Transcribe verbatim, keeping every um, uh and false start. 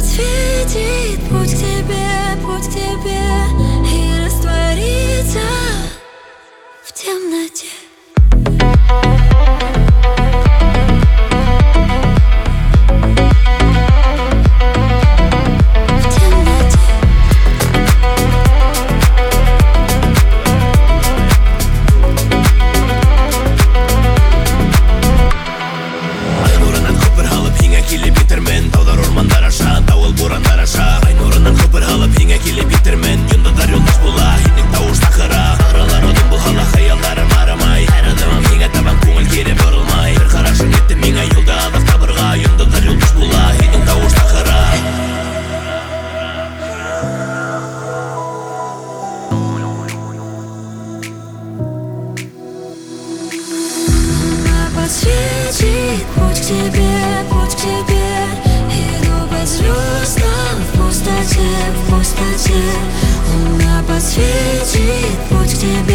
подсветит путь к тебе, путь к тебе, и растворится в темноте. Подсветит путь к тебе, путь к тебе, иду под звездам в пустоте, в пустоте. Луна подсветит путь к тебе.